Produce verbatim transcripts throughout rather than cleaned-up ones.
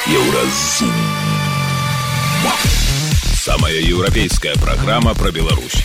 Еўразум. Самая еўрапейская праграма пра Беларусь.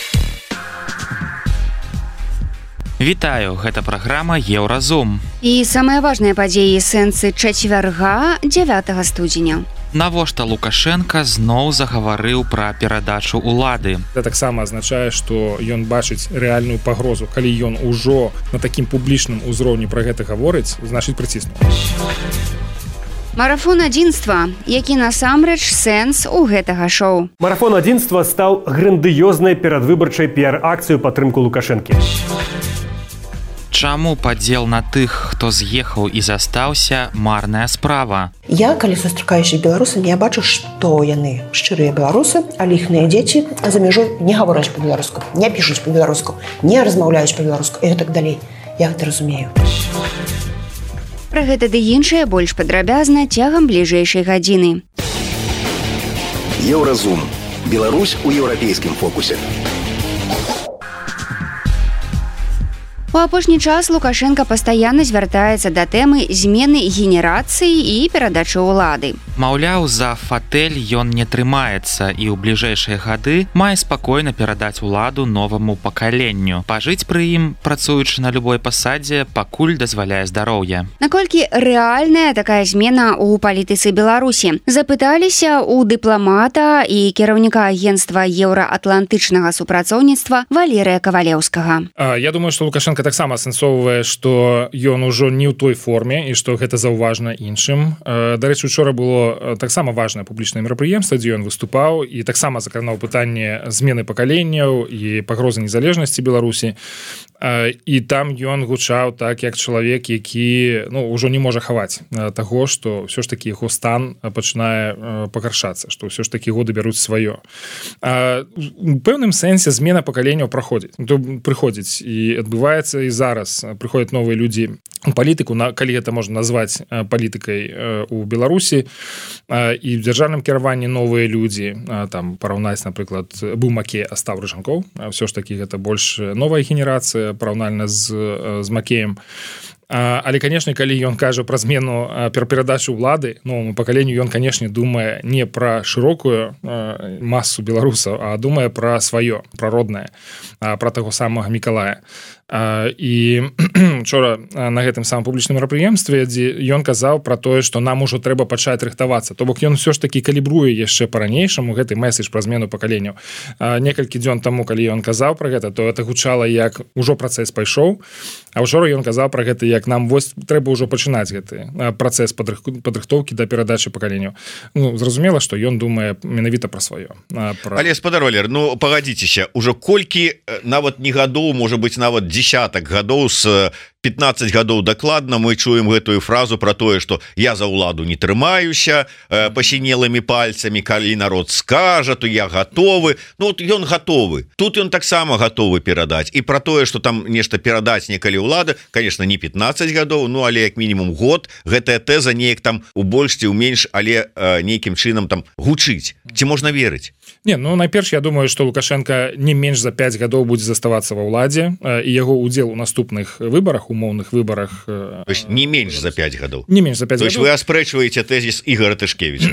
Вітаю, гэта праграма Еўразум. І самыя важныя падзеі сэнсы чацвярга дзявятага студзеня. Навошта Лукашенка зноў загаварыў пра перадачу ўлады. Гэта таксама азначае, што ён бачыць рэальную пагрозу. Калі ён ужо на такім публічным узроўні пра гэта гаворыць, значыць прыціснуў. Марафон адзінства, які насамрэч сэнс у гэтага шоу. Марафон адзінства стаў грандыёзнай перадвыбарчай піар-акцыю падтрымку Лукашэнкі. Чаму падзел на тых, хто з'ехаў і застаўся, марная справа? Я, калі сустракаюся з беларусамі, я бачу, што яны шчырыя беларусы, але іхныя дзеці за мяжой не гавораць па-беларуску, не пішуць па-беларуску, не размаўляюць па-беларуску і гэтак далей. Я гэта разумею. Пра гэта ды іншае больш падрабязна цягам бліжэйшай гадзіны. Еўразум. Беларусь у еўрапейскім фокусе. У апошні час Лукашенка пастаянна звяртаецца да тэмы змены генерацыі і перадачы ўлады. Маўляў, за фатэль ён не трымаецца і ў бліжэйшыя гады мае спакойна перадаць уладу новаму пакаленню. Пажыць пры ім, працуючы на любой пасадзе, пакуль дазваляе здароўе. Наколькі рэальная такая змена ў палітыцы Беларусі? Запыталіся ў дыпламата і кіраўніка агенцтва еўраатлантычнага супрацоўніцтва Валерыя Кавалеўскага. Я думаю, што Лукашенка таксама асэнсоўвае, што ён ужо не ў той форме і што гэта заўважна іншым. Дарэчы, учора было таксама важнае публічнае мерапрыемства, дзе ён выступаў і таксама закранаў пытанне змены пакаленняў і пагрозы незалежнасці Беларусі. І там ён гучаў так, як чалавек, які ну, ўжо не можа хаваць таго, што ўсё ж такі яго стан пачынае пагаршацца, што ўсё ж такі годы бяруць сваё. У пэўным сэнсе змена пакаленняў праходзіць, прыходзіць і адбываецца і зараз. Прыходзяць новыя людзі у палітыку, калі гэта можна назваць палітыкай у Беларусі, і в дзяржаўным кіраванні новыя людзі, там параўнаць, напрыклад, быў Макей, а стаў Рыжанкоў, ўсё ж такі гэта больш новая генерацыя параўнальна з, з Макеем. Але, канешне, калі ён кажа пра змену пра перадачу ўлады новаму пакаленню, ён, канешне, думае не пра шырокую масу беларусаў, а думае пра сваё, пра роднае, пра таго самага Мікалая. І учора на гэтым самым публічным мерапрыемстве, дзе ён казаў пра тое, што нам ужо трэба пачаць рыхтавацца. То бок ён ўсё ж такі калібруе яшчэ па-ранейшаму гэты месседж пра змену пакаленняў. Некалькі дзён таму, калі ён казаў пра гэта, то гэта гучала як ужо працэс пайшоў, а ўчора ён казаў пра гэта як нам вось трэба ўжо пачынаць гэты працэс падрыхтоўкі да перадачы пакаленняў. Ну, зразумела, што ён думае менавіта пра сваё. Пра... Але, спадар Валер, ну пагадзіцеся, ужо колькі нават не гадоў, можа быць нават десятак гадоў з пятнадцать гадоў дакладна мы чуем гэтую фразу про тое, што я за ўладу не трымаюся э, пасінелымі пальцамі, калі народ скажа, то я гатовы. Ну вот ён гатовы. Тут ён таксама гатовы перадаць. І про тое, што там нешта перадаць некалі ўлады, конечно, не пятнадцать гадоў, ну але як мінімум год гэтая тэза неяк там у большці, у менш, але э, нейкім чынам там гучыць. Ці можна верыць? Не, ну найперш я думаю, што Лукашенка не менш за пять гадоў будзе заставацца ва ўладзе, э, і яго удзел у наступных выбарах, умоўных выбарах, то есть не менш за пять гадоў. Не менш за пять то есть гадоў. вы аспрэчваеце тэзіс Ігора Тышкевіча.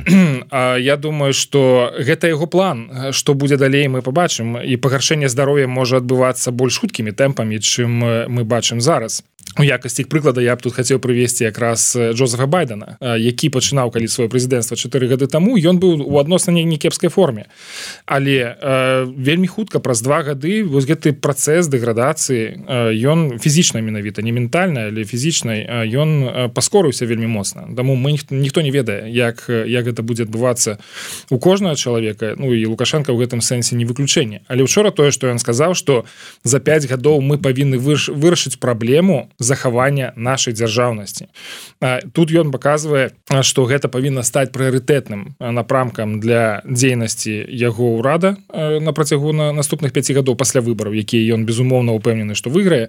Я думаю, што гэта яго план. Што будзе далей, мы пабачым, і пагаршэнне здароўя можа адбывацца больш хуткімі тэмпамі, чым мы бачым зараз. У якасці прыклада я б тут хацеў прывесці якраз Джозефа Байдена, які пачынаў калі сваё прэзідэнцтва чатыры гады таму, ён быў у адносна не кепскай форме. Але э, вельмі хутка праз два гады вось гэты працэс дэградацыі, э, ён фізічна менавіта, не ментальна, але фізічнай, э, ён паскорыўся вельмі моцна. Таму мы ніхто, ніхто не ведае, як, як гэта будзе адбывацца у кожнага чалавека. Ну і Лукашенка ў гэтым сэнсе не выключэнне. Але учора тое, што ён сказаў, што за пять гадоў мы павінны вырашыць праблему захавання нашай дзяржаўнасці. Тут ён паказвае, што гэта павінна стаць прыярытэтным напрамкам для дзейнасці яго ўрада на працягу на наступных пяці гадоў пасля выбараў, якія ён безумоўна ўпэўнены, што выйграе.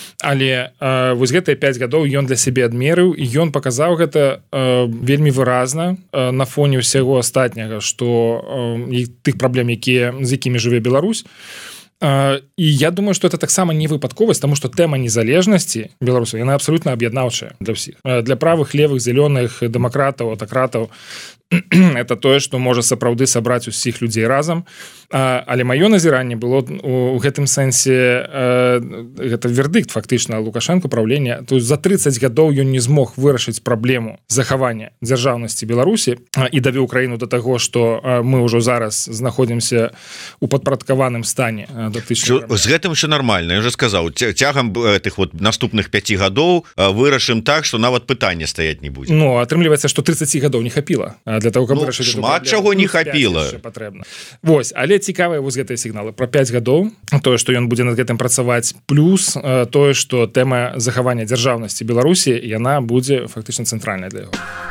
Але э, вось гэтыя пять гадоў ён для сябе адмерыў, і ён паказаў гэта э, вельмі выразна э, на фоне ўсяго астатняга, што э, тых праблем, якія, з якімі жыве Беларусь. і я думаю что это таксама не выпадковасць тому что тэма незалежнасці беларусаў яна абсолютно аб'яднаўчая для ўсіх для правых левых зялёных дэмакратаў аўтакратаў это тое что можа сапраўды сабраць усіх людзей разам але маё назіранне было у гэтым сэнсе гэта вердыкт фактычна Лукашенко правлення то есть за тридцать гадоў ён не змог вырашыць праблему захавання дзяржаўнасці Беларусі і давёў краіну до таго что мы ўжо зараз знаходзімся у падпарадкаваным стане до з гэтым еще нормально я уже сказаў цягам этих вот наступных пяти гадоў вырашым так что нават пытання стаять не будзе Ну атрымліваецца что тридцать гадоў не хапіла для того каб ну, шмат чаго не хапіла патрэбна Вось але цікавыя вось гэтыя сігналы про пять гадоў тое что ён будзе над гэтым працаваць плюс тое что тэма захавання дзяржаўнасці Беларусі яна будзе фактычна цэнтральная для яго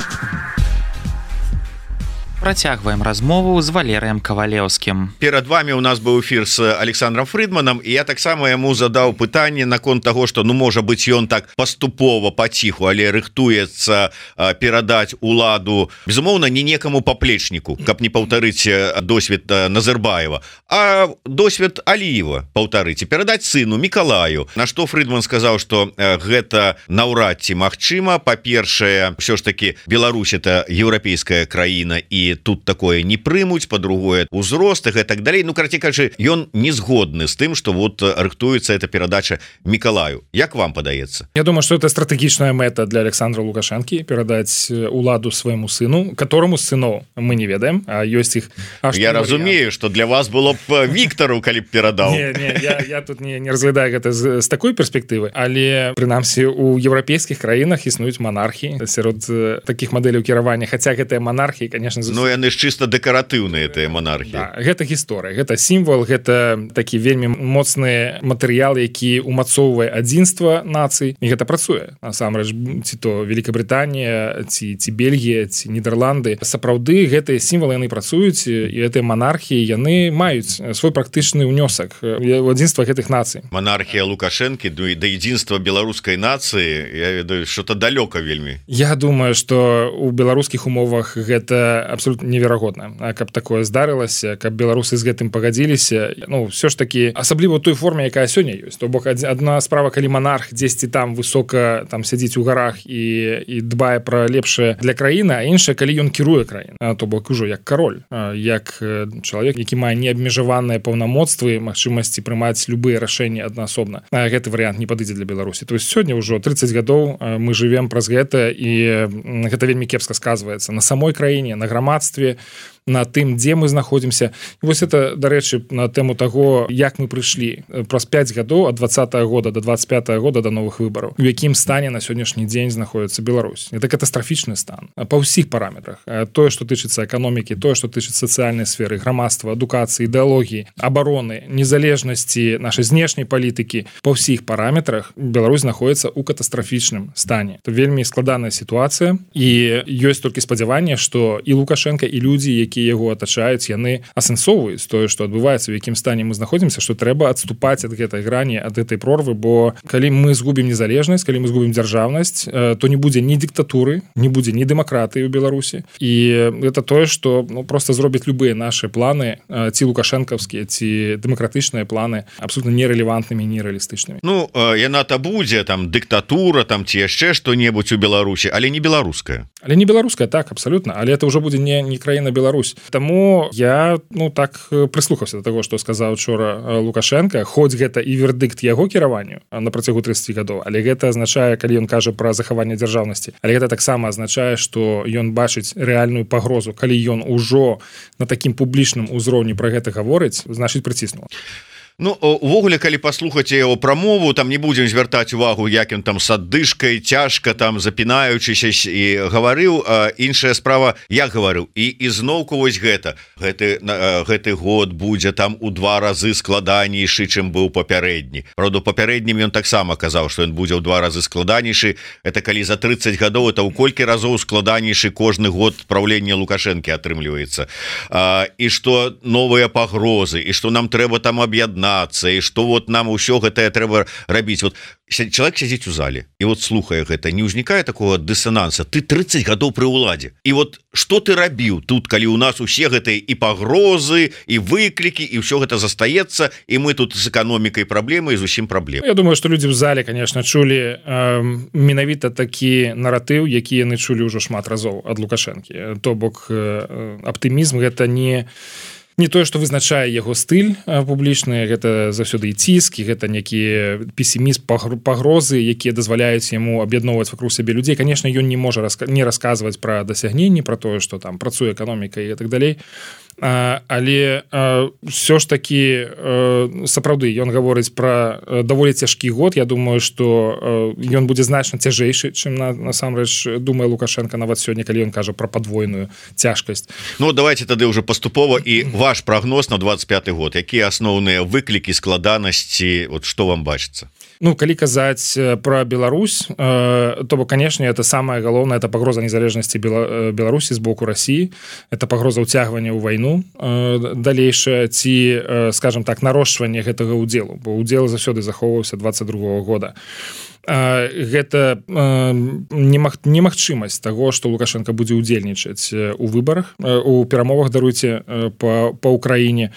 Працягваем размову з Валерыем Кавалеўскім. Перад вами у нас быў эфір з Александром Фрыдманам і я таксама яму задаў пытанне наконт таго што ну можа быць ён так паступова паціху але рыхтуецца перадаць уладу безумоўна не некаму паплечніку каб не паўтарыць досвед Назарбаева а досвед Аліева паўтарыць і перадаць сыну Мікалаю на што Фрыдман сказаў што гэта наўрад ці магчыма па-першае ўсё ж таки Беларусь это еўрапейская краіна і тут такое не прымуць по-другое узрост и так далей ну карацей кажа ён не згодны з тым что вот рыхтуецца эта перадача Мікалаю Як вам падаецца Я думаю что это стратэгічная мэта для Александра Лукашэнкі перадаць уладу свайму сыну которому сыноў мы не ведаем а ёсць іх Я разумею что для вас было б Віктору калі б перадаў не, не, я, я тут не, не разглядаю гэта з, з такой перспектывы але прынамсі у еўрапейскіх краінах існуюць монархі сярод таких мадэляў кіравання хаця гэтыя монархіі конечно Ну яны ж чыста дэкаратыўныя тыя монархі да, гэта гісторыя гэта сімвал гэта такі вельмі моцны матэрыял які умацоўвае адзінства нацый і гэта працуе насамрэч ці то Великабрытанія ці ці Бельгія ці Нідерланды сапраўды гэтыя сімвалы яны працуюць і гэтыя монархіі яны маюць свой практычны ўнёсак у адзінства гэтых нацый монархія Лукашэнкі да адзінства беларускай нацыі я ведаю что-то далёка вельмі Я думаю что у беларускіх умовах гэта абсолютно неверагодна каб такое здарылася каб беларусы з гэтым пагадзіліся ну все ж таки асабліва той форме якая сёння ёсць то бок адна справа калі монарх дзесьці там высока там сядзіць у гарах і і дбае пра лепшае для краіны а іншая калі ён кіруе краін то бок ужо як кароль як чалавек які мае неабмежаваныя паўнамоцтвы магчымасці прымаць любыя рашэнні аднаасобна гэты варыянт не падыдзе для Беларусі то есть сёння ўжо тридцать гадоў мы живвем праз гэта і гэта вельмі кепска сказваецца на самой краіне на грамадстве на тым дзе мы знаходзімся вось это дарэчы на тэму таго як мы прыйшлі праз пять гадоў ад двадцатого года до двадцать пятого года до новых выбараў у якім стане на сённяшні дзень знаходіцца Беларусь это катастрафічны стан па ўсіх параметрах тое што тычыцца эканомікі тое што тычыцца сацыяльнай сферы грамадства адукацыі ідэалогіі абароны незалежнасці нашай знешняй палітыкі па ўсіх параметрах Беларусь знаходіцца ў катастрафічным стане это вельмі складаная сітуацыя і ёсць толькі спадзяванне што і Лукашенко і людзі які яго атачаюць яны асэнсоўваюць тое што адбываецца у якім стане мы знаходзімся што трэба адступаць ад гэтай грані ад этой прорвы бо калі мы згубім незалежнасць калі мы згубім дзяржаўнасць то не будзе ні дыктатуры не будзе ні дэмакратыі ў Беларусі і это тое што ну просто зробіць любыя наши планы ці лукашэнкаўскія ці дэмакратычныя планы абсолютно нерэлевантнымі нерэалістычнымі Ну яна-то будзе там дыктатура там ці яшчэ што-небудзь у Беларусі але не беларуская але не беларуская так абсолютно але это ўжо будзе не не краіна Беларусь Таму я ну так прыслухаўся да таго што сказаў учора Лукашенко хоць гэта і вердыкт яго кіраванню на працягу тридцать гадоў але гэта азначае калі ён кажа пра захаванне дзяржаўнасці але гэта таксама азначае што ён бачыць рэальную пагрозу калі ён ужо на такім публічным узроўні пра гэта гаворыць значыць прыціснуў Ну увогуле калі паслухаць яго прамову там не будзем звяртаць увагу як ён там с аддышкай цяжка там запінаючыся і гаварыў іншая справа як гаварыў і ізноўку вось гэта гэты гэты год будзе там у два разы складанейшы чым быў папярэдні правда папярэднім ён таксама казаў што ён будзе ў два разы складанейшы это калі за тридцать гадоў это ў колькі разоў складанейшы кожны год праўлення Лукашэнкі атрымліваецца і што новыя пагрозы і што нам трэба там аб'яднаць вакцынацыі, што вот нам усё гэтае трэба рабіць. Вот чалавек сядзіць у зале і вот слухае гэта, не ўзнікае такого дысананса. Ты тридцать гадоў пры ўладзе. І вот што ты рабіў тут, калі у нас усе гэтыя і пагрозы, і выклікі, і ўсё гэта застаецца, і мы тут з эканомікай праблемы і зусім праблем. Я думаю, што людзі ў зале, конечно, чулі э, менавіта такі наратыў, які яны чулі ўжо шмат разоў ад Лукашэнкі. То бок э, аптымізм гэта не не тое, што вызначае яго стыль публічны, гэта заўсёды і ціск, і гэта некі песімізм, пагрозы, якія дазваляюць яму аб'ядноўваць вакруг сябе людзей. Конечно, ён не можа раска... не расказваць пра дасягненні, пра тое, што там працуе эканоміка і так далей. А, але а, ўсё ж такі а, сапраўды ён гаворыць пра даволі цяжкі год. Я думаю, што а, ён будзе значна цяжэйшы, чым на, насамрэч думае Лукашенко нават сёння, калі ён кажа пра падвойную цяжкасць. Ну давайте тады ўжо паступова і ваш прогноз на двадцать пятый год. Якія асноўныя выклікі, складанасці, вот што вам бачыцца? Ну, калі казаць пра Беларусь, э, то бок, канешне, это самае галоўнае, это пагроза незалежнасці Бела, Беларусі з боку Расіі, это пагроза ўцягвання ў вайну э, далейшае, ці, э, скажем так, нарошчванне гэтага ўдзелу, бо ўдзел заўсёды захоўваўся двадцать другого года. Э, гэта э, немаг, немагчымасць таго, што Лукашенко будзе ўдзельнічаць у выбарах, э, у перамовах, даруйце, э, па, па Украіне.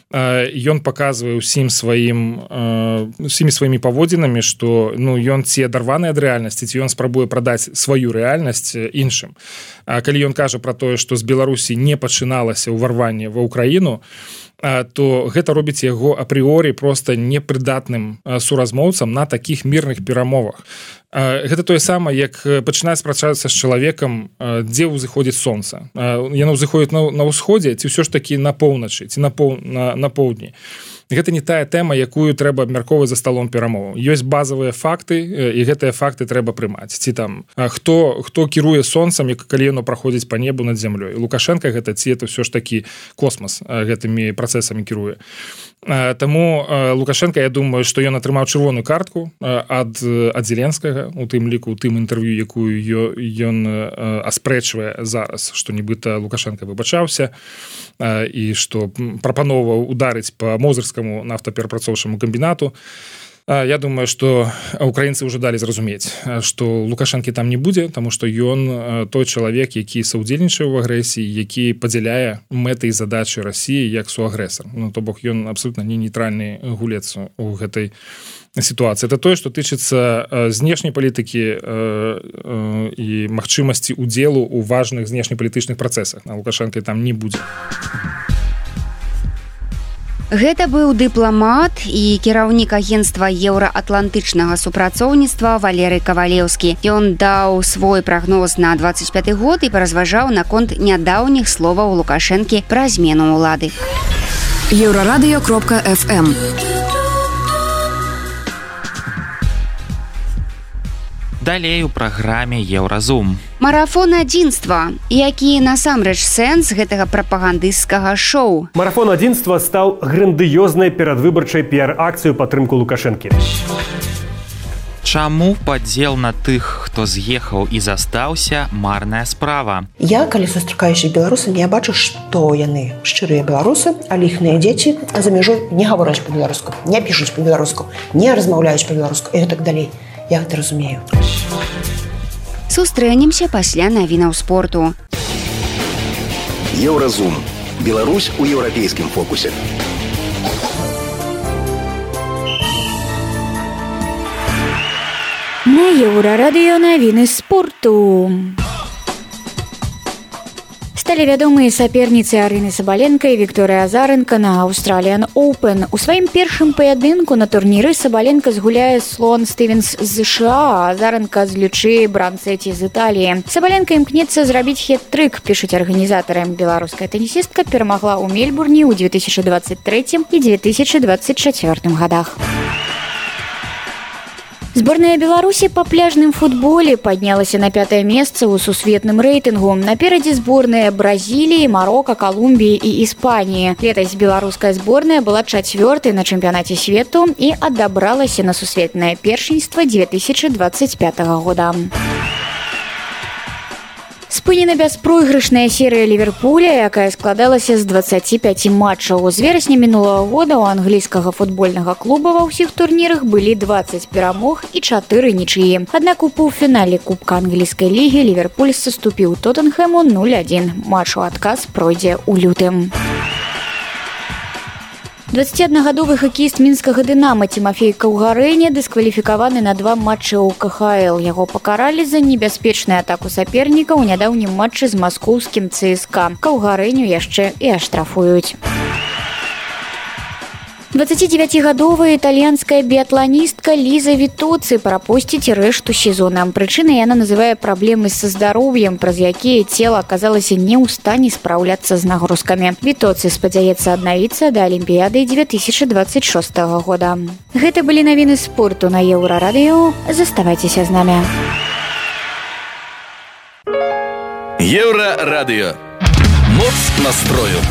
Ён паказвае ўсім сваім усімі сваімі паводзінамі, што ну ён ці адарваны ад рэальнасці, ці ён спрабуе прадаць сваю рэальнасць іншым. А калі ён кажа пра тое, што з Беларусі не пачыналася ўварванне ва Ўкраіну, то гэта робіць яго апрыорі проста непрыдатным суразмоўцам на такіх мірных перамовах. Гэта тое самае, як пачынаць спрачацца з чалавекам, дзе ўзыходзіць сонца. Яно ўзыходзіць на, на ўсходзе, ці ўсё ж такі на поўначы, ці на, пол, на, на поўдні. Гэта не тая тэма, якую трэба абмяркоўваць за сталом перамоваў. Ёсць базавыя факты, і гэтыя факты трэба прымаць. Ці там хто хто кіруе сонцам, як калі яно праходзіць па небу над зямлёй. Лукашенко гэта ці это ўсё ж такі космас гэтымі працэсамі кіруе. Таму Лукашенко, я думаю, што ён атрымаў чырвоную картку ад ад Зеленскага, у тым ліку у тым інтэрв'ю, якую ён аспрэчвае зараз, што нібыта Лукашенко выбачаўся і што прапановаў ударыць па Мозырскаму нафтаперапрацоўчаму камбінату. Я думаю, што украінцы ўжо далі зразумець, што Лукашэнкі там не будзе, таму што ён той чалавек, які саўдзельнічае ў агрэсіі, які падзяляе мэты і задачы Расіі як суагрэсар. Ну, то бок ён абсолютна не нейтральны гулец у гэтай сітуацыі. Это тое, што тычыцца знешняй палітыкі і магчымасці удзелу ў важных знешнепалітычных працэсах. На Лукашэнкі там не будзе. Гэта быў дыпламат і кіраўнік агенцтва еўраатлантычнага супрацоўніцтва Валерый Кавалеўскі. Ён даў свой прагноз на двадцать пяты год і паразважаў наконт нядаўніх словаў Лукашэнкі пра змену ўлады. Еўрарадыё кропка эф эм. Далей у праграме Еўразум. Марафон адзінства. Які насамрэч сэнс гэтага прапагандысцкага шоу? Марафон адзінства стаў грандыёзнай перадвыбарчай піар-акцыю падтрымку Лукашэнкі. Чаму падзел на тых, хто з'ехаў і застаўся, марная справа? Я, калі сустракаюся з беларусамі, я бачу, што яны шчырыя беларусы, але іхныя дзеці за мяжой не гавораць па-беларуску, не пішуць па-беларуску, не размаўляюць па-беларуску і гэтак далей. Я гэта разумею. Сустрэнемся пасля навінаў спорту. Еўразум. Беларусь у еўрапейскім фокусе. На Еўрарадыё навіны спорту. Сталі вядомыя саперніцы Арыны Сабаленко і Вікторыя Азаренко на Australian Open. У сваім першым паядынку на турніры Сабаленко згуляе Слоан Стывенс з ЗША, а Азаренко з Лючы Бранцэці з Італіі. Сабаленко імкнецца зрабіць хет-трык, пішуць арганізатары. Беларуская тэнісістка перамагла ў Мельбурне ў две тысячи двадцать третьем і две тысячи двадцать четвёртым годах. Зборная Беларусі па пляжным футболе паднялася на пятае месца ў сусветным рэйтынгу. Наперадзе зборныя Бразіліі, Марока, Калумбіі і Іспаніі. Летась беларуская зборная была чацвёртай на чэмпіянаце свету і адабралася на сусветнае першынства две тысячи двадцать пятого года. Спынена бяспройгрышная серыя Ліверпуля, якая складалася з дваццаці пяці матчаў. З верасня мінулага года ў англійскага футбольнага клуба ва ўсіх турнірах былі дваццаць перамог і чатыры нічыі. Аднак у паўфінале Кубка англійскай лігі Ліверпуль саступіў Тоттенхэму нуль адзін. Матч у адказ пройдзе ў лютым. дваццаціаднагадовы хакеіст мінскага «Дынама» Тимофей Каўгарэня дыскваліфікаваны на два матчы ў ка ха эл. Яго пакаралі за небяспечную атаку саперніка ў нядаўнім матчы з маскоўскім цэ эс ка. Каўгарэню яшчэ і аштрафуюць. дваццацідзевяцігадовая італьянская біятланістка Ліза Вітоци прапусціць рэшту сезона. Прычынай яна называе праблемы са здароўем, праз якія цела аказалася не ў стане спраўляцца з нагрузкамі. Вітоци спадзяецца аднавіцца да Алімпіяды дзве тысячы дваццаць шостага года. Гэта былі навіны спорту на Еўрарадыё. Заставайцеся з намі. Еўрарадыё. Моц настрою.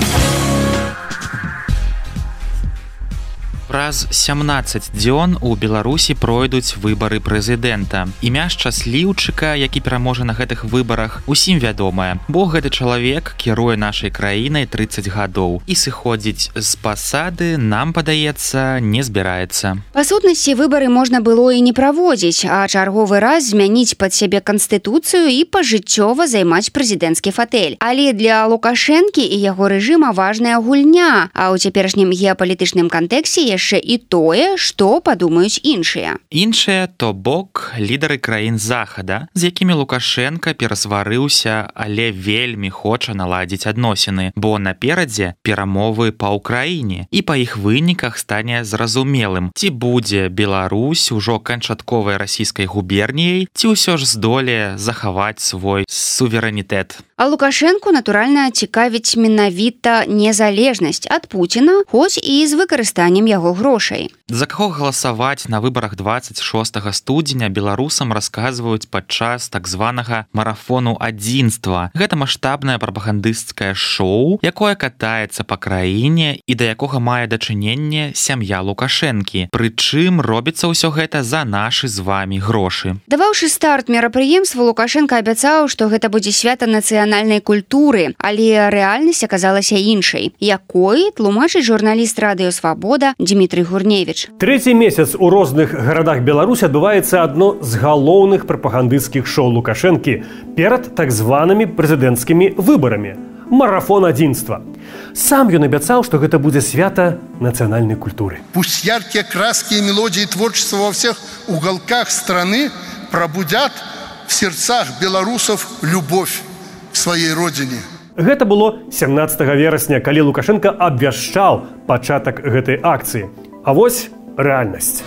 Праз сямнаццаць дзён у Беларусі пройдуць выбары прэзідэнта. Імя шчасліўчыка, які пераможа на гэтых выбарах, усім вядомае, бо гэты чалавек кіруе нашай краінай трыццаць гадоў і сыходзіць з пасады, нам падаецца, не збіраецца. Па сутнасці, выбары можна было і не праводзіць, а чарговы раз змяніць пад сябе канстытуцыю і пажыццёва займаць прэзідэнцкі фатэль. Але для Лукашэнкі і яго рэжыма важная гульня, а ў цяперашнім геапалітычным кантэксце яшчэ і тое, што падумаюць іншыя. Іншыя, то бок, лідары краін Захада, з якімі Лукашенка перасварыўся, але вельмі хоча наладзіць адносіны, бо наперадзе перамовы па ўкраіне, і па іх выніках стане зразумелым, ці будзе Беларусь ужо канчатковай расійскай губерніяй, ці ўсё ж здолее захаваць свой суверэнітэт. А Лукашэнку, натуральна, цікавіць менавіта незалежнасць ад Пуціна, хоць і з выкарыстаннем яго грошай. За каго галасаваць на выбарах дваццаць шостага студзеня беларусам расказваюць падчас так званага марафону адзінства. Гэта маштабнае прапагандысцкае шоу, якое катаецца па краіне і да якога мае дачыненне сям'я Лукашэнкі. Прычым робіцца ўсё гэта за нашы з вамі грошы. Даваўшы старт мерапрыемству, Лукашенка абяцаў, што гэта будзе свята нацыянальнай культуры, але рэальнасць аказалася іншай. Якой, тлумачыць журналіст радыё «Свабода» Дмітрый Гурневіч. Трэці месяц у розных гарадах Беларусі адбываецца адно з галоўных прапагандысцкіх шоу Лукашэнкі перад так званымі прэзідэнцкімі выбарамі – марафон адзінства. Сам ён абяцаў, што гэта будзе свята нацыянальнай культуры. Пусть яркие краски и мелодии творчества во всех уголках страны пробудят в сердцах белорусов любовь к своей родине. Гэта было сямнаццатага верасня, калі Лукашенка абвяшчаў пачатак гэтай акцыі. А вось рэальнасць.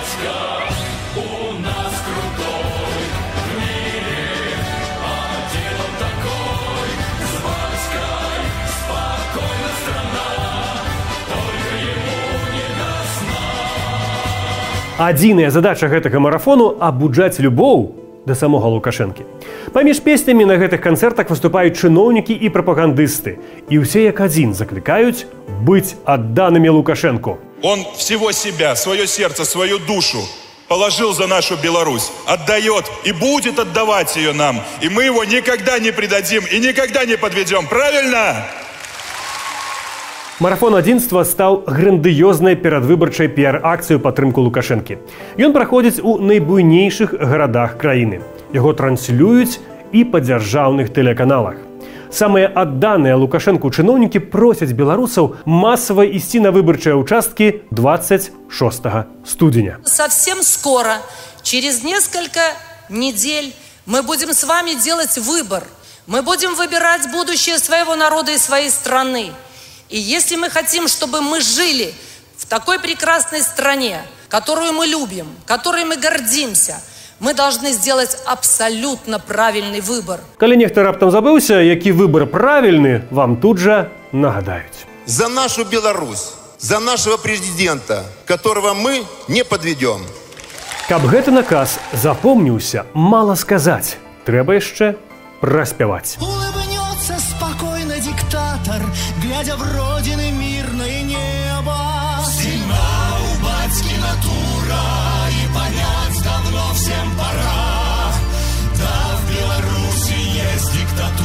Адзіная задача гэтага марафону – абуджаць любоў да самога Лукашэнкі. Паміж песнямі на гэтых канцэртах выступаюць чыноўнікі і прапагандысты. І ўсе як адзін заклікаюць быць адданымі Лукашэнку. Он всего себя, свое сердце, свою душу положил за нашу Беларусь, отдает и будет отдавать ее нам. И мы его никогда не предадим и никогда не подведем. Правильно? Марафон адзінства стаў грандыёзнай перадвыбарчай піар-акцыю падтрымку Лукашэнкі. Ён праходзіць у найбуйнейшых гарадах краіны. Яго транслююць і па дзяржаўных тэлеканалах. Самыя адданыя Лукашэнку чыноўнікі просяць беларусаў масава ісці на выбарчыя ўчасткі двадцать шестого студзеня. Совсем скоро, через несколько недель, мы будем с вами делать выбор. Мы будем выбирать будущее своего народа и своей страны. И если мы хотим, чтобы мы жили в такой прекрасной стране, которую мы любим, которой мы гордимся, мы должны сделать абсолютно правильный выбор. Калі нехта раптам забыўся, які выбор правильны, вам тут же нагадаюць. За нашу Беларусь, за нашего президента, которого мы не подведем. Каб гэты наказ запомніўся, мала сказаць. Трэба яшчэ праспяваць. Улыбнется спокойно диктатор, глядя в родины мирное небо. Сильна у батьки натура, и понять давно всем пора. Да, в Беларуси есть диктатура.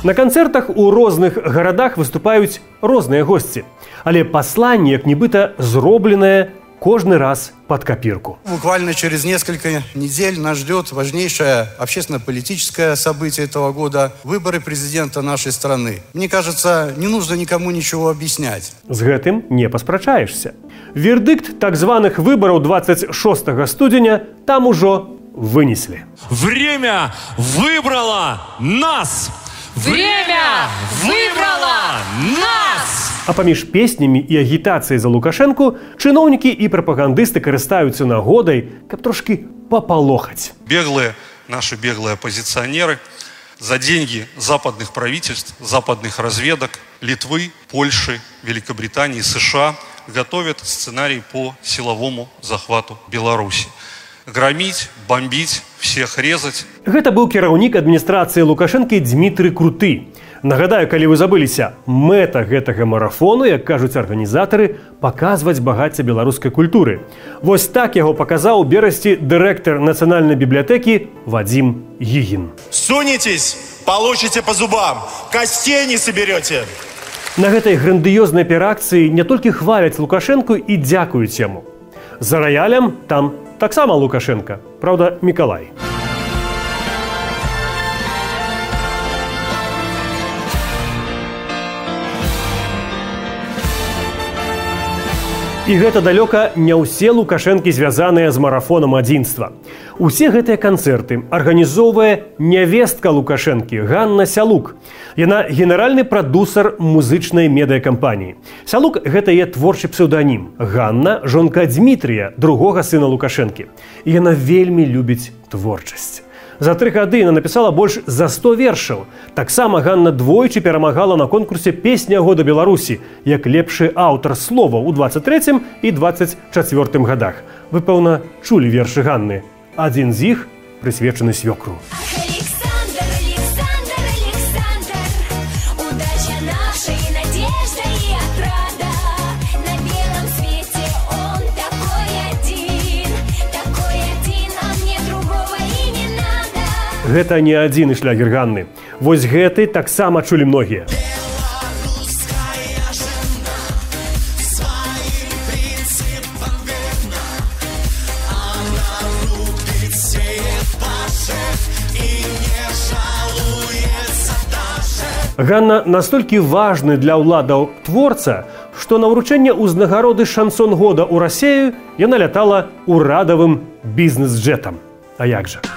На канцэртах у розных гарадах выступаюць розныя госці, але пасланне як нібыта зробленае каждый раз под копирку. Буквально через несколько недель нас ждет важнейшее общественно-политическое событие этого года – выборы президента нашей страны. Мне кажется, не нужно никому ничего объяснять. С гэтым не паспрачаешься. Вердикт так званых выборов двадцать шестого студеня там уже вынесли. Время выбрало нас! Время выбрало нас! А паміж песнямі і агітацыяй за Лукашэнку чыноўнікі і прапагандысты карыстаюцца нагодай, каб трошки папалохаць. Беглые, наши беглые оппозиционеры за деньги западных правительств, западных разведок Литвы, Польши, Великобритании, США готовят сценарий по силовому захвату Беларуси. Громить, бомбить, всех резать. Гэта быў кіраўнік адміністрацыі Лукашэнкі Дмітрый Круты. Нагадаю, калі вы забыліся, мэта гэтага марафону, як кажуць арганізатары, паказваць багацце беларускай культуры. Вось так яго паказаў у берасці дырэктар нацыянальнай бібліятэкі Вадзім Гігін. Сунетесь, получите по зубам, костей не соберете. На гэтай грандыёзнай перакцыі не толькі хваляць Лукашэнку і дзякуюць яму. За раялем там таксама Лукашенко, правда, Миколай. І гэта далёка не ўсе Лукашэнкі звязаныя з марафонам адзінства. Усе гэтыя канцэрты арганізоўвае нявестка Лукашэнкі Ганна Сялук. Яна генеральны прадусар музычнай медыякампаніі. Сялук – гэта яе творчы псеўданім. Ганна – жонка Дмітрія, другога сына Лукашэнкі. І яна вельмі любіць творчасць. За тры гады яна напісала больш за сто вершаў. Таксама Ганна двойчы перамагала на конкурсе «Песня года Беларусі» як лепшы аўтар словаў у двадцать третьем і двадцать четвёртым годах. Вы, пэўна, чулі вершы Ганны. Адзін з іх прысвечаны свёкру. Гэта не адзіны шлягер Ганны. Вось гэты таксама чулі многія. Ганна настолькі важны для ўладаў творца, што на ўручэнне ўзнагароды шансон года ў Расею яна лятала урадавым бізнес-джетам. А як жа?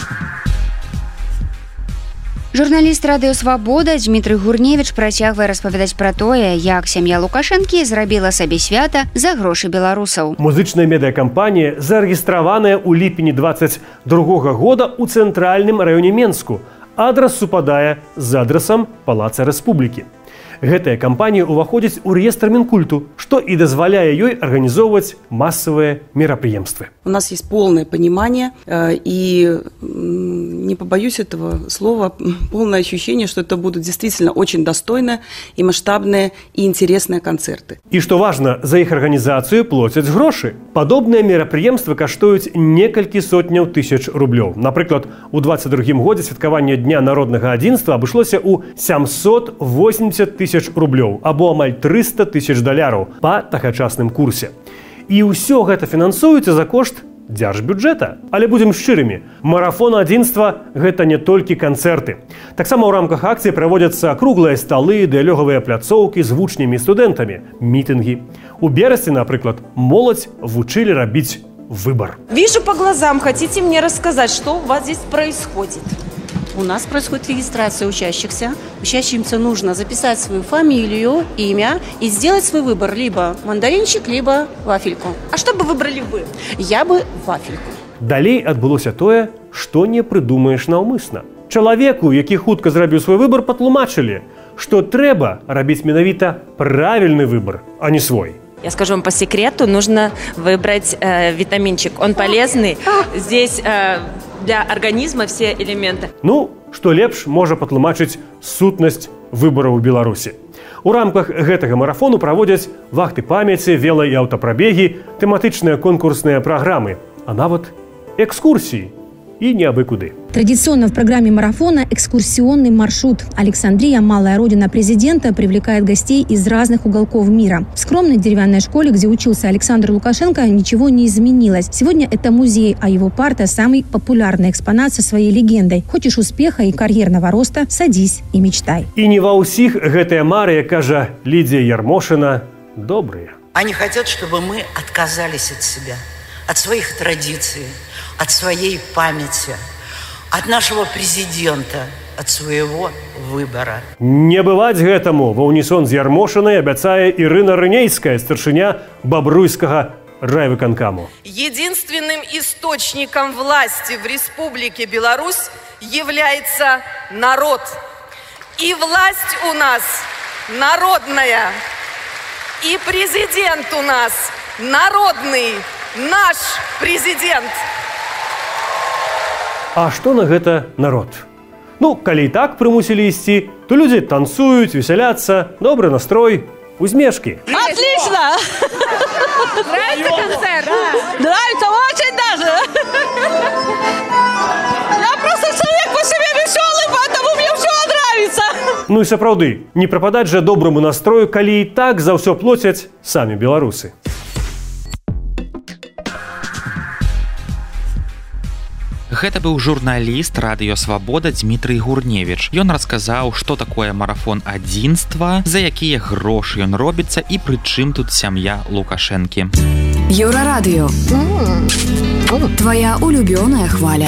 Журналіст радыё «Свабода» Дмітрый Гурневіч працягвае распавядаць пра тое, як сям'я Лукашэнкі зрабіла сабе свята за грошы беларусаў. Музычная медыякампанія зарэгістраваная ў ліпені двадцать другога года ў цэнтральным раёне Менску. Адрас супадае з адрасам Палаца Рэспублікі. Гэтая кампанія ўваходзіць у реестр Мінкульту, што і дазваляе ёй арганізоўваць массовые мерапрыемствы. У нас есть полное понимание э, и, не побоюсь этого слова, полное ощущение, что это будут действительно очень достойные и масштабные и интересные концерты. И что важно, за их организацию платят гроши. Подобные мерапрыемствы каштуюць некалькі сотняў тысяч рублёў. Напрыклад, у двадцать другім годзе святкавання Дня народнага адзінства абышлося ў сямьсот восемьдесят тысяч рублёў, або амаль триста тысяч даляраў па тагачасным курсе. І ўсё гэта фінансуецца за кошт дзяржбюджэта. Але будзем шчырымі, марафон адзінства – гэта не толькі канцэрты. Таксама ў рамках акцыі праводзяцца круглыя сталы, дыялогавыя пляцоўкі з вучнямі і студэнтамі, мітынгі. У берасці, напрыклад, моладзь вучылі рабіць выбор. Вижу по глазам, хотите мне рассказать, что у вас здесь происходит? У нас происходит регистрация учащихся. Учащимся нужно записать свою фамилию, имя и сделать свой выбор. Либо мандаринчик, либо вафельку. А что бы выбрали вы? Я бы вафельку. Далей адбылося тое, што не прыдумаеш наўмысна. Чалавеку, які хутка зрабіў свой выбор, патлумачылі, што трэба рабіць менавіта правільны выбор, а не свой. Я скажу вам по секрету, нужно выбрать э, витаминчик. Он полезный. Здесь э, для организма все элементы. Ну, што лепш можа патлумачыць сутнасць выбараў у Беларусі. У рамках гэтага марафону праводзяць вахты памяці, вела- і аўтапрабегі, тэматычныя конкурсныя праграмы, а нават экскурсіі. и не абы куды. Традиционно в программе марафона экскурсионный маршрут. Александрия, малая родина президента, привлекает гостей из разных уголков мира. В скромной деревянной школе, где учился Александр Лукашенко, ничего не изменилось. Сегодня это музей, а его парта – самый популярный экспонат со своей легендой. Хочешь успеха и карьерного роста – садись и мечтай. И не во всех гэтая мара, кажа Лидия Ярмошина, добрые. Они хотят, чтобы мы отказались от себя, от своих традиций, от своей памяти, от нашего президента, от своего выбора. Не бывать гэтаму, ва унісон з Ярмошинай абяцае Ірына Рынейская, старшыня Бобруйскага райвыканкаму. Единственным источником власти в Республике Беларусь является народ. И власть у нас народная. И президент у нас народный, наш президент. А што на гэта народ? Ну, калі і так прымусілі ісці, то людзі танцуюць, весяляцца, добры настрой, усмешкі. Отлично! Нравится концерт? Нравится очень даже. Я просто человек по себе веселый, поэтому мне все нравится. Ну і сапраўды, не прападаць жа добраму настрою, калі і так за ўсё плоцяць самі беларусы. Гэта быў журналіст радыё Свабода Дмітрый Гурневіч. Ён расказаў, што такое марафон адзінства, за якія грошы ён робіцца і пры чым тут сям'я Лукашэнкі. Еўрарадыё. Твоя улюбёная хваля.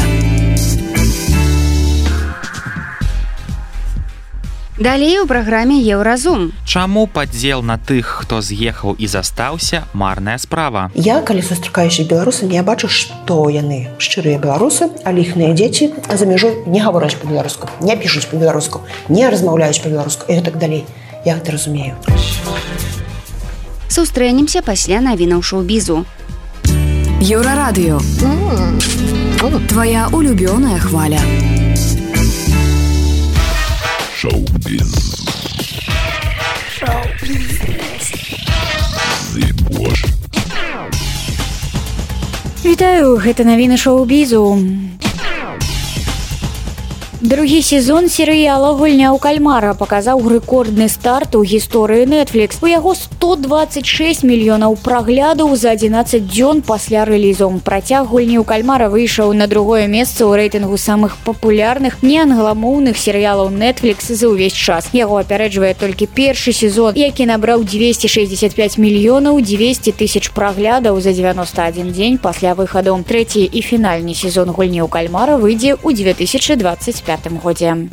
Далей у праграме Еўразум. Чаму падзел на тых, хто з'ехаў і застаўся, марная справа? Я, калі сустракаюся з беларусамі, я бачу, што яны шчырыя беларусы, але іхныя дзеці за мяжой не гавораць па-беларуску, не пішуць па-беларуску, не размаўляюць па-беларуску і гэтак далей. Я гэта разумею. Сустрэнемся пасля навінаў шоу-бізу. Еўрарадыё. Твоя улюбёная хваля. Шоу-біз. Вітаю, гэта навіны шоу-бізу. Другі сезон серыяла «Гульня ў кальмара» паказаў рэкордны старт у гісторыі Netflix. У яго сто двадцать шесть мільёнаў праглядаў за адзінаццаць дзён пасля рэлізу. Працяг «Гульні ў кальмара» выйшаў на другое месца ў рэйтынгу самых папулярных неангламоўных серыялаў Netflix за ўвесь час. Яго апярэджвае толькі першы сезон, які набраў двести шестьдесят пять мільёнаў двести тысяч праглядаў за девяносто один дзень пасля выхаду. Трэці і фінальны сезон «Гульні ў кальмара» выйдзе ў две тысячи двадцать пятым годзе.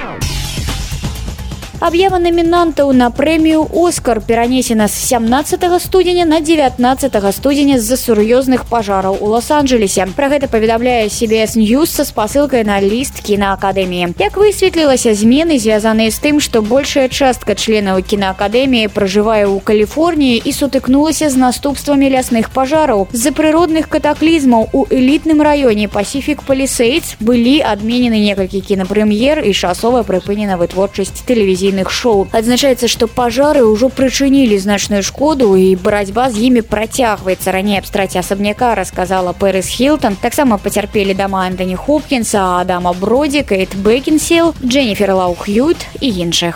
Аб'ява намінантаў на прэмію «Оскар» перанесена з сямнаццатага студзеня на дзевятнаццатага студзеня з-за сур'ёзных пажараў у Лос-Анджелесе. Пра гэта паведамляе си би эс News са спасылкай на ліст кінаакадэміі. Як высветлілася, змены звязаныя з тым, што большая частка членаў кінаакадэміі пражывае ў Каліфорніі і сутыкнулася з наступствамі лясных пажараў. З-за прыродных катаклізмаў у элітным раёне Pacific Palisades былі адменены некалькі кінапрэм'ер і часова прыпынена вытворчасць тэлевізійных шоу. Адзначаецца, што пажары ўжо прычынілі значную шкоду і барацьба з імі працягваецца. Раней аб страце асабняка расказала Пэрис Хілтон. Таксама пацярпелі дома Энтоні Хопкінса, Адама Броді, Кейт Бекінсейл, Дженніфер Лау Хьют і іншых.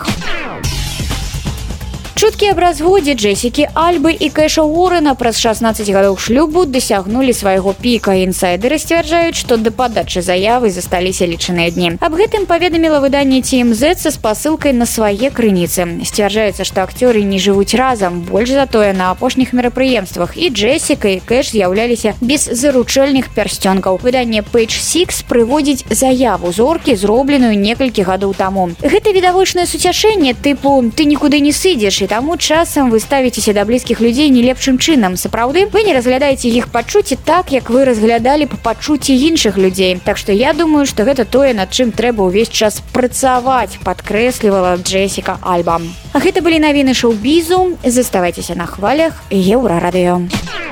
Чуткі аб разводзе Джесікі Альбы і Кэша Уоррена праз шаснаццаць гадоў шлюбу дасягнулі свайго піка. Інсайдеры сцвярджаюць, што да падачы заявы засталіся лічаныя дні. Аб гэтым паведаміла выданне Ти Эм Зет са спасылкай на свае крыніцы. Сцвярджаецца, што акцёры не жывуць разам. Больш за тое, на апошніх мерапрыемствах і Джесіка, і Кэш з'яўляліся без заручэльных пярсцёнкаў. Выданне Page Six прыводзіць заяву зоркі, зробленую некалькі гадоў таму. Гэта відавочнае суцяшэнне, тыпу «ты нікуды не сыдзеш», і таму часам вы ставіцеся да блізкіх людзей не лепшым чынам. Сапраўды, вы не разглядаеце іх пачуцці так, як вы разглядалі б пачуцці іншых людзей. Так што я думаю, што гэта тое, над чым трэба ўвесь час працаваць, падкрэслівала Джесіка Альба. А гэта былі навіны шоу-бізу. Заставайцеся на хвалях Еўрарадыё.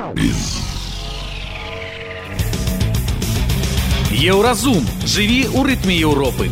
Еўразум. Жыві ў рытме Еўропы.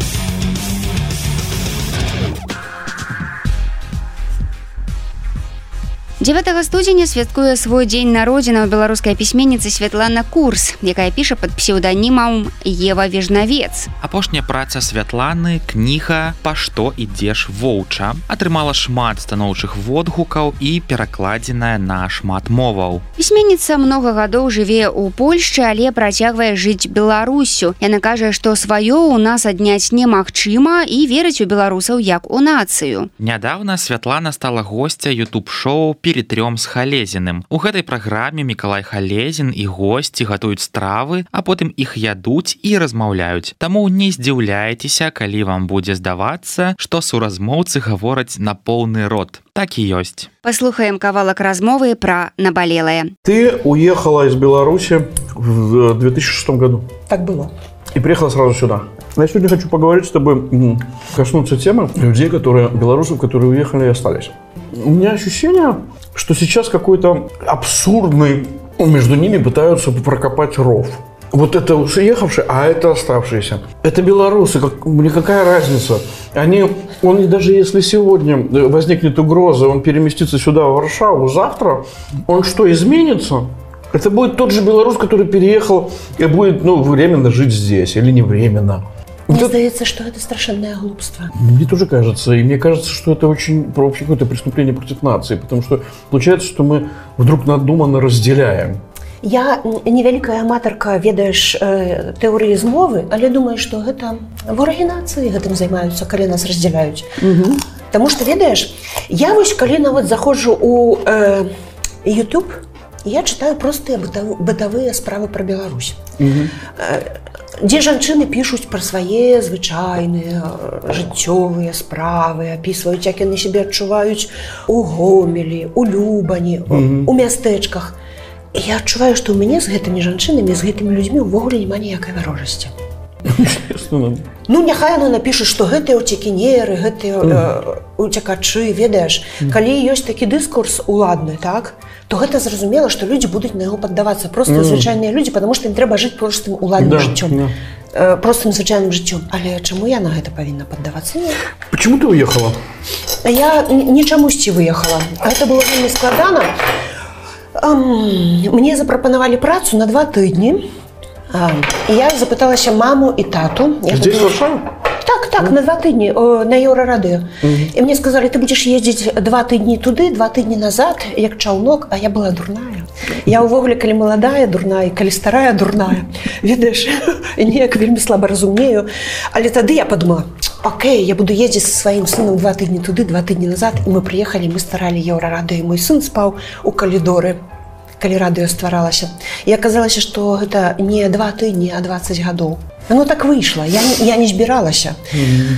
дзевятага студзеня святкуе свой дзень народзінаў беларуская пісьменніца Святлана Курс, якая піша пад псеўданімам Ева Вежнавец. Апошняя праца Святланы, кніга «Па што ідзеш воўча» атрымала шмат станоўчых водгукаў і перакладзеная на шмат моваў. Пісьменніца многа гадоў жыве ў Польшчы, але працягвае жыць Беларуссю. Яна кажа, што сваё ў нас адняць немагчыма і верыць у беларусаў як у нацыю. Нядаўна Святлана стала госця ютуб-шоу «Перетрём з Халезіным». У гэтай праграме Мікалай Халезін і госці гатуюць стравы, а потым іх ядуць і размаўляюць. Таму не здзіўляйцеся, калі вам будзе здавацца, што суразмоўцы гавораць на поўны рот. Так і ёсць. Послухаем кавалак размовы про наболелое. Ты уехала из Беларуси в две тысячи шестом году. Так было. И приехала сразу сюда. Я сегодня хочу поговорить с тобой, коснуться темы людей, которые, белорусов, которые уехали и остались. У меня ощущение, что сейчас какой-то абсурдный, между ними пытаются прокопать ров. Вот это уехавшие, а это оставшиеся. Это белорусы, как, никакая разница. Они, он даже если сегодня возникнет угроза, он переместится сюда, в Варшаву, завтра, он что, изменится? Это будет тот же белорус, который переехал и будет, ну, временно жить здесь или не временно. Мне вот кажется, что это страшенное глупство. Мне тоже кажется. И мне кажется, что это очень вообще какое-то преступление против нации. Потому что получается, что мы вдруг надуманно разделяем. Я невялікая аматарка, ведаеш, э, тэорыі змовы, але думаю, што гэта ворагі нацыі гэтым займаюцца, калі нас раздзяляюць. Угу. Таму што, ведаеш, я вось калі нават заходжу ў э, YouTube, я чытаю простыя бытавыя справы пра Беларусь. Угу. Э, дзе жанчыны пішуць пра свае звычайныя жыццёвыя справы, апісваюць, як яны сябе адчуваюць у Гомелі, у Любані, угу. у мястэчках. І я адчуваю, што ў мяне з гэтымі жанчынамі, з гэтымі людзьмі ўвогуле няма ніякай варожасці. Ну, няхай яны напішуць, што гэтыя ўцекінеры, гэтыя уцекачы, ведаеш, калі ёсць такі дыскурс уладны, так, то гэта зразумела, што людзі будуць на яго паддавацца. Проста звычайныя людзі, потому што ім трэба жыць простым уладным жыццём. Простым звычайным жыццём. Але чаму я на гэта павінна паддавацца? Почему ты уехала? Я не чамусьці выехала. Гэта было вельмі складана. Мне запропонавалі працу на два тыдні. Я запыталася маму і тату. Здесь в Варшаве? Так, так, на два тыдні на Еўрарадыё. І мне сказалі, ты будзеш ездзіць два тыдні туды, два тыдні назад, як чаўнок, а я была дурная. Я ўвогуле, калі маладая, дурная, калі старая, дурная. Ведаеш, неяк вельмі слаба разумею. Але тады я подумала, окей, я буду ездить со своим сыном два тыдні туды, два тыдні назад. И мы приехали, мы старали Еўрарадыё. И мой сын спал у калідоры, калі радыё стваралася. И оказалось, что это не два тыдні, а двадцать гадоў. Оно так вышло, я, я не збіралася. Mm-hmm.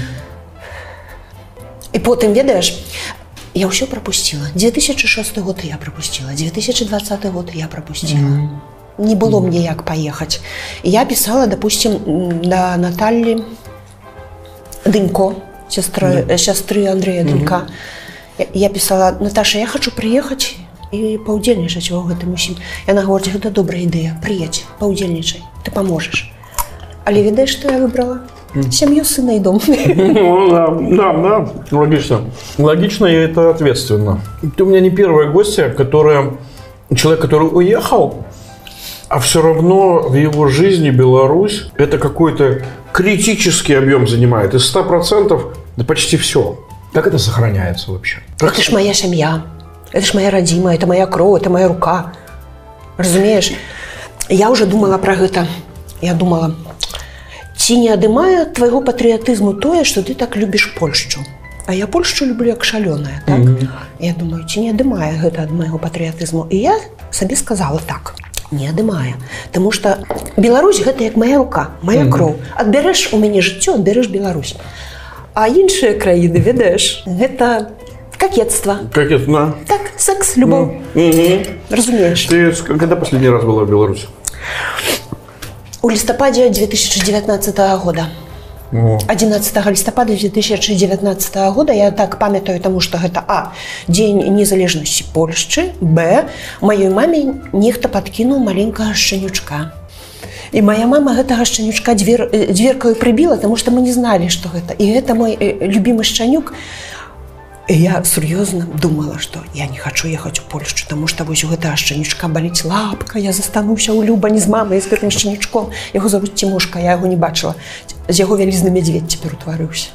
И потым, ведаешь, я ўсё пропустила. две тысячи шестой год я пропустила, две тысячи двадцатый год я пропустила. Mm-hmm. Не было мне як поехать. И я писала, допустим, до Натальи Дынько, сестры, да. сестры Андрея Дынька. Угу. Я, я писала, Наташа, я хочу приехать и поудзельнічаць у гэтым усім. И она говорит, это добрая идея, приедь, поудзельнічай, ты поможешь. Але ведаешь, что я выбрала? Mm. Семью, сына и дом. Ну, да, да, да, логично. Логично и это ответственно. Ты у меня не первая гостья, которая, человек, который уехал, а все равно в его жизни Беларусь это какой-то критический объем занимает. Из ста процентов да почти все. Как это сохраняется вообще? Как... Это ж моя семья. Это ж моя родимая, это моя кровь, это моя рука. Разумеешь? Я уже думала про это. Я думала, ці не адымае ад твайго патрыятызму тое, што ты так любіш Польшчу. А я Польшчу люблю як шалёная, так? Mm-hmm. Я думаю, ці не адымае гэта ад майго патрыятызму. І я сабе сказала так. Не адымае. Таму што Беларусь гэта як моя рука, моя mm-hmm. кроў. Адбярэш у мяне жыццё, адбярэш Беларусь. А іншыя краіны, ведаеш, гэта кокетство. Кокетство. Так, секс, любовь. Mm-hmm. Разумеешь. Ты когда последний раз была в Беларуси? У листопаде две тысячи девятнадцатого года. О. одиннадцатого листопада две тысячи девятнадцатого года я так памятаю, тому что это а. День незалежности Польшчы, б. Маёй маме нехта подкинул маленького шчанючка. И моя мама гэтага шчанючка двер, дверкою прибила, потому что мы не знали, что это. И это мой любимый шчанюк. И я серьезно думала, что я не хочу ехать в Польшу, потому что вось у гэтага шчанічка баліць лапка, я застануся ў Любані з мамай, з гэтым шчанічком. Яго зовут Тимошка, я яго не бачила. З яго вялізны медведь цяпер утварыўся.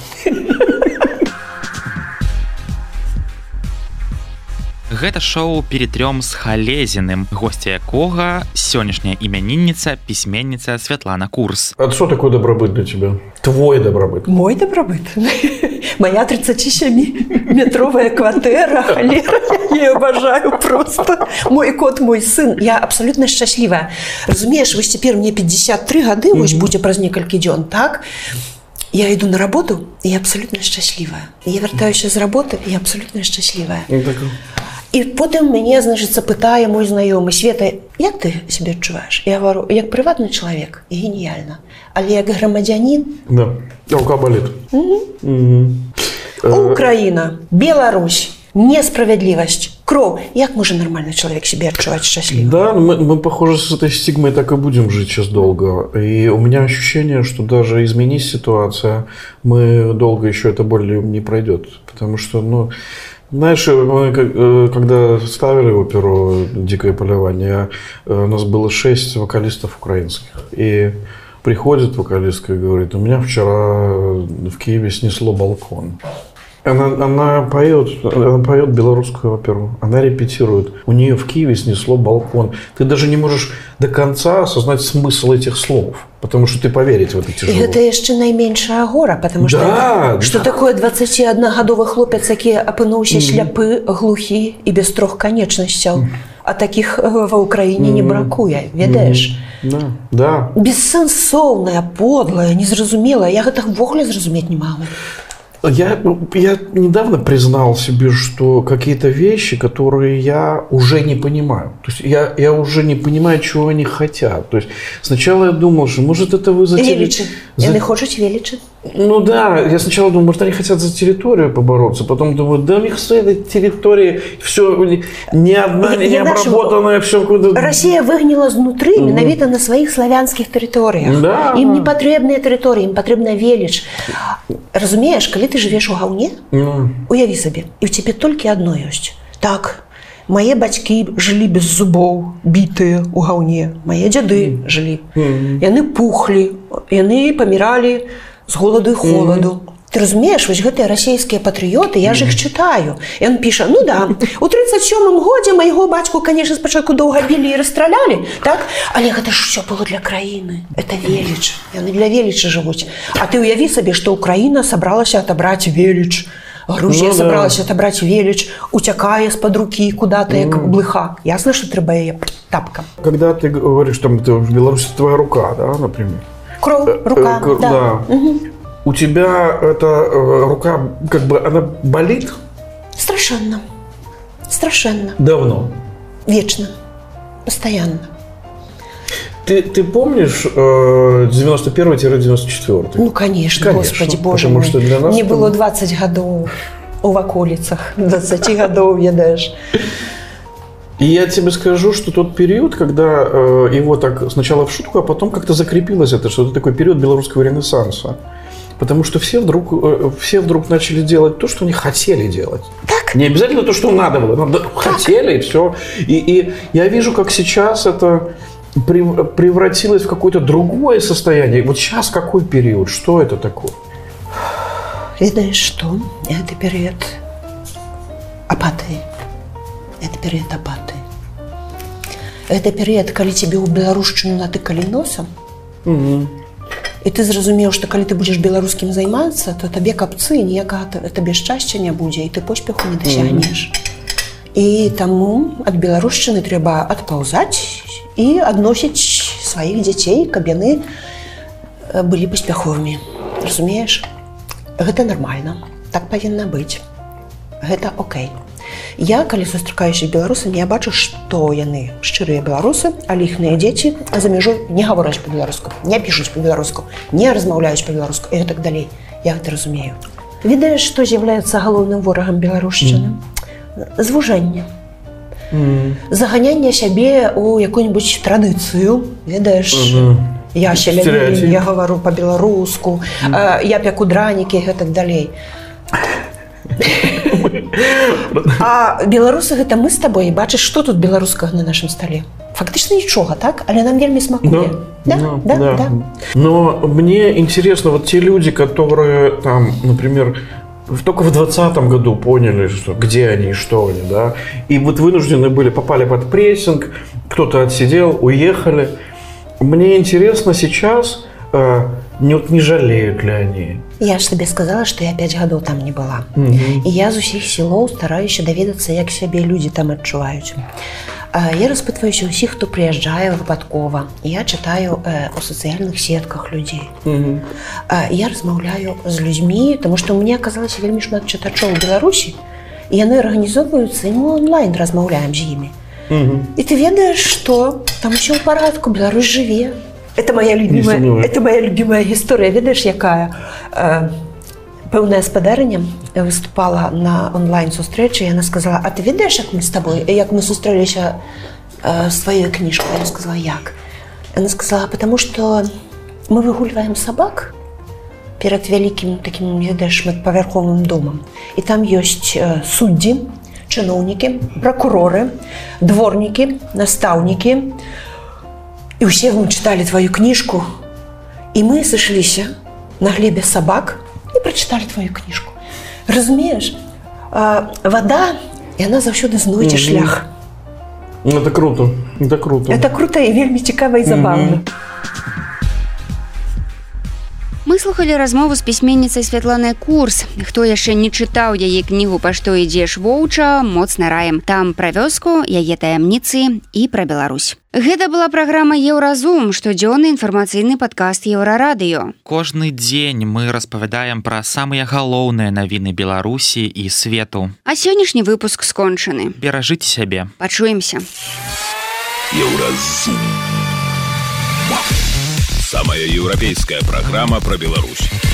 Гэта шоу «Перетрём з Халезіным», гостя якога сённяшняя імянінніца, пісьменніца Святлана Курс. А что такое добробыт для тебя? Твой добробыт. Мой добробыт? Моя тридцатисемиметровая квартира, холера, я ее обожаю просто. Мой кот, мой сын, я абсолютно счастливая. Разумеешь, вось теперь мне пятьдесят три года, вось будзе праз некалькі дзён, так? Я иду на работу, и я абсолютно счастливая. Я вертаюся з работы, и я абсолютно счастливая. И потом меня, значит, запытая мой знакомый: Света, як ты себя адчуваеш? Я говорю, як приватный человек, гениально. Але як громадянин... Да, рука болит. Угу. Угу. Украина, Беларусь, несправедливость, кровь. Як может нормальный человек себя отчувать счастливым? Да, мы, мы, похоже, с этой стигмой так и будем жить сейчас долго. И у меня ощущение, что даже изменись ситуация, мы долго еще эта боль не пройдет. Потому что, ну... Знаешь, мы когда ставили оперу «Дикое полевание», у нас было шесть вокалистов украинских. И приходит вокалистка и говорит: у меня вчера в Киеве снесло балкон. Она, она, поет, она поет белорусскую оперу, она репетирует. У нее в Киеве снесло балкон. Ты даже не можешь до конца осознать смысл этих слов, потому что ты поверить в это тяжело. И это еще наименьшая гора, потому что, да, что да. такое двадцатиаднагадовый хлопец, який опинувся mm-hmm. шляпы, глухі и без трох конечностей. Mm-hmm. А таких в Украине mm-hmm. не бракує, ведаешь? Mm-hmm. Да, да. Бессенсовная, подлая, незразумелая. Я гэтага ввогуле зразумець не могу. Я, я недавно признал себе, что какие-то вещи, которые я уже не понимаю. То есть я, я уже не понимаю, чего они хотят. То есть сначала я думал, что может это вы за территорию... За... Они хотят величи. Ну да, я сначала думал, может они хотят за территорию побороться, потом думаю, да у них с этой территории все ни одна не обработанная, все какое-то... Россия выгнила изнутри, mm-hmm. менавіта на своих славянских территориях. Да. Им не потребные территории, им потребна велич. Разумеешь, когда ты живешь у гаўне, mm. уяви себе, и у тебя только одно есть. Так, мои батьки жили без зубов, битые у гаўне, мои деды mm. жили. Mm. Яны пухли, яны помирали с голоду и холоду. Mm. Ты разумеешь, вот гэтыя российские патриоты, я же их читаю. И он пишет: ну да, у тридцать сёмым годзе моего батьку, конечно, спочатку долго били и расстраляли, так? Але это ж все было для краины. Это велич. Яны для величи живут. А ты уяви себе, что Украина собралась отобрать велич. Грузия ну, собралась да. отобрать велич, утекая из-под руки куда-то, mm. как блыха. Ясно, что треба ее тапком. Когда ты говоришь, там, ты, в Беларуси твоя рука, да, например? Кровь, рука, э, э, да. да. Угу. У тебя эта э, рука, как бы, она болит? Страшенно. Страшенно. Давно? Вечно. Постоянно. Ты, ты помнишь э, девяносто первый - девяносто четвёртый? Ну, конечно, конечно, Господи, Боже потому мой. Что для нас мне там... было двадцать годов в околицах. двадцать годов, я даже. И я тебе скажу, что тот период, когда э, его так сначала в шутку, а потом как-то закрепилось это, что это такой период белорусского ренессанса. Потому что все вдруг, все вдруг начали делать то, что они хотели делать. Так. Не обязательно то, что надо было. Надо, хотели, и все. И, и я вижу, как сейчас это превратилось в какое-то другое состояние. Вот сейчас какой период? Что это такое? И знаешь что? Это период апатии. Это период апатии. Это период, когда тебе у белорусчину натыкали носом. Угу. І ти зрозумів, що коли ти будеш білоруським займатися, то тобі капці ніякого тобі щастя не буде, і ти поспіху не досягнеш. Mm. І тому від білорусщини треба відповзати і відносити своїх дітей, щоб вони були поспіховими. Розумієш? Це нормально. Так повинно бути. Це окей. Я, коли зустрічаюся з білорусами, я бачу, що яны шчырыя беларусы, але іхныя дзеці за мяжой не гавораць па-беларуску, не пішуць па-беларуску, не размаўляюць па-беларуску і так далей. Я гэта разумею. Ведаеш, што з'яўляецца галоўным ворагам беларушчыны? Mm. Звужэнне. Mm. Заганянне сябе ў якую-нибудь традыцыю, ведаеш, mm-hmm. я сялянін, я гавару па-беларуску, mm. я пяку дранікі і так далей. А беларусы гэта мы з табой, бачыш, што тут беларускага на нашым стале? Фактычна нічога, так? Але нам вельмі смакуе. Да, да, да, да. да. Но мне интересно, вот те люди, которые там, например, только в двадцатом году поняли, что, где они и что они, да, и вот вынуждены были, попали под прессинг, кто-то отсидел, уехали. Мне интересно сейчас, э, не, вот не жалеют ли они. Я ж тебе сказала, что я пять гадоў там не была. Угу. І я з усіх сілоў стараюся даведацца, як сябе людзі там адчуваюць. Я распытваюся ўсіх, хто прыязджае выпадкова. Я чытаю э, у сацыяльных сетках людзей. Угу. Я размаўляю з людзьмі, тому што мне аказалася вельмі шмат чытачоў у Беларусі, і яны арганізоўваюцца, і мы онлайн размаўляем з імі. Угу. І ты ведаеш, што там усё ў парадку, Беларусь жыве. Это моя любимая, это моя любимая гісторыя. Ведаеш, якая? Э, пэўная спадарыня выступала на онлайн-сустрэчы, і яна сказала: а ты ведаеш, як мы з табой, як мы сустрэліся э, з тваёй кніжкой? Я сказала: як? Яна сказала: потому что мы выгульваем сабак перад вялікім такім, ведаеш, шматпавярховым домам. І там ёсць э, суддзі, чыноўнікі, пракуроры, дворнікі, настаўнікі. І ўсе мы чыталі твою кніжку, і мы сышліся на глебе сабак і прачыталі твою кніжку. Разумееш, вода, яна заўсёды знойдзе mm-hmm. шлях. Это круто, это круто. Это круто і вельмі цікава і забаўна. Mm-hmm. Мы слухали размову з пісьменніцай Святланай Курс. Хто яшчэ не чытаў яе кнігу «Па што ідзеш, воўча», моцна раем. Там пра вёску, яе таямніцы і пра Беларусь. Гэта была праграма «Еўразум», штодзённы інфармацыйны падкаст Еўрарадыё. Кожны дзень мы распавядаем пра самыя галоўныя навіны Беларусі і свету. А сённяшні выпуск скончаны. Беражыце сябе. Пачуемся. Еўразум. Самая европейская программа про Беларусь.